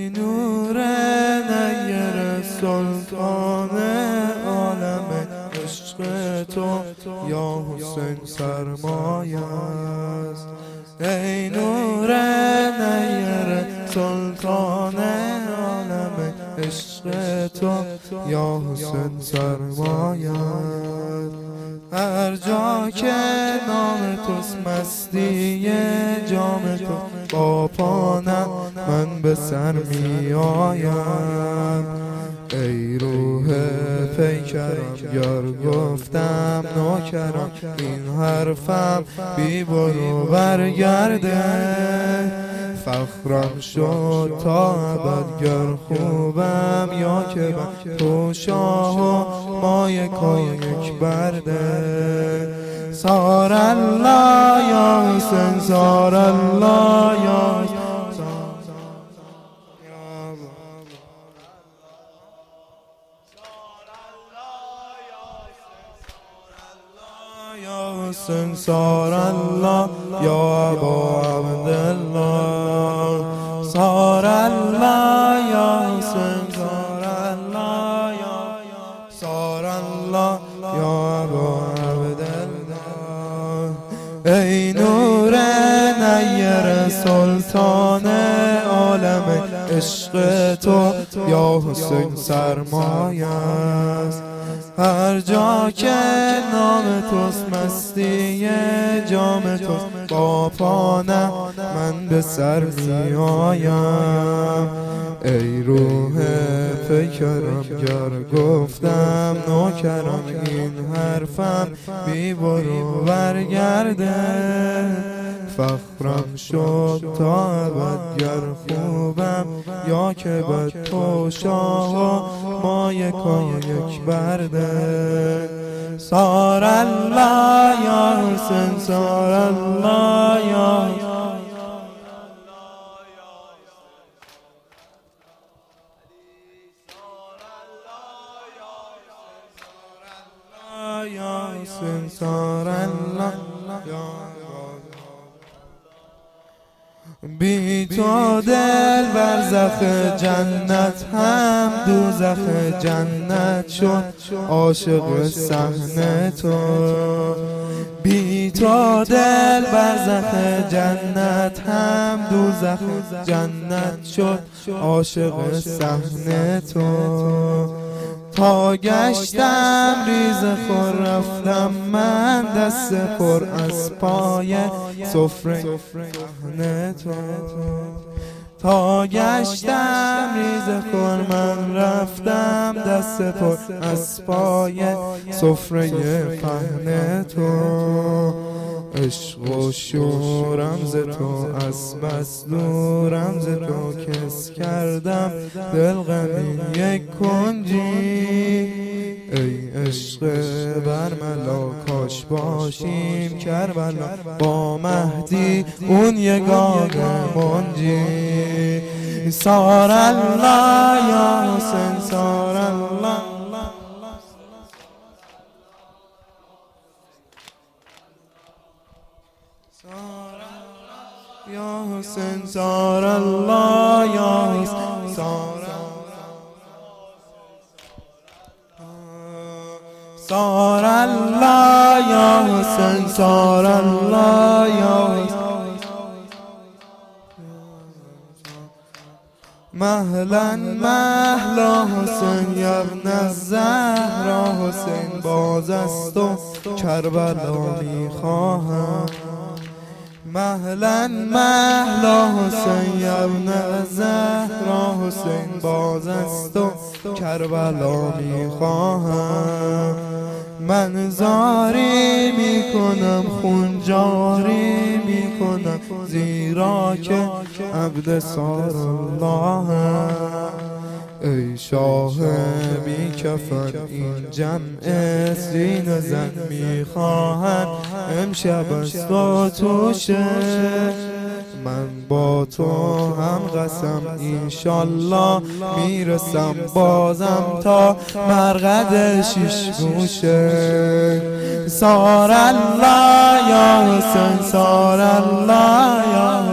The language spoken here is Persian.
نور نیر سلطان عالم عشق تو یا حسین سرمایه است. ای نور نیر سلطان عالم عشق تو یا حسین سرمایه است. هر جا که نام توست مستی جام تو با پانم من به سر می آیم. ای روح پیکرم گر گفتم نوکرم این حرفم بی برو برگرده. فخرم شد تا ابد گر خوبم یا که من تو شاه و ما یک برده. سار الله یا حسین سار الله یا حسین سار الله یا ابا عبدالله. سار الله یا حسین سار الله یا سار الله یا ابا عبدالله. ای نور نیر سلطان عالم عشق تو یا حسین سرمایه است. هر جا که نام توست مستی جام توست با پانم من به سر می آیم. ای روح پیکرم گر گفتم نوکرم این حرفم بی برو برگرده. فخرم شد تا ابد گر خوبم یا که بد تو شاه و ما یک برده. سار الله یا حسین سار الله یا حسین سار الله یا بی تو دل برزخ جنت هم دوزخ جنت شد عاشق صحنه تو. بی تو دل برزخ جنت هم دوزخ جنت شد عاشق صحنه تو. تا گشتم ریز خور رفتم من دست پر از پای سفره صحنه تو. تا گشتم ریز خور من رفتم دست پر از پای سفره پهن تو. عشق و شورم ز تو از بس دورم ز تو کس کردم دل غمی یک کنجی. ای عشق برملا کاش باشیم کربلا با مهدی اون یگانه منجی. سار الله یا حسین سار الله یا حسین سار الله یا حسین سار سار الله یا حسین سار الله یا مهلا مهلا حسین یا ابن الزهرا. حسین باز است و کربلا میخواهم. مهلا مهلا حسین یا ابن الزهرا. حسین باز است و کربلا میخواهم. من زاری میکنم خون جاری میکنم زیرا که عبد سار الله. ای شاه بی کفن این جمع سینه زن میخواهند امشب از تو توشه. من با تو هم قسم انشالله میرسم بازم تا مرقد شش گوشه. سار الله یا حسین سار الله یا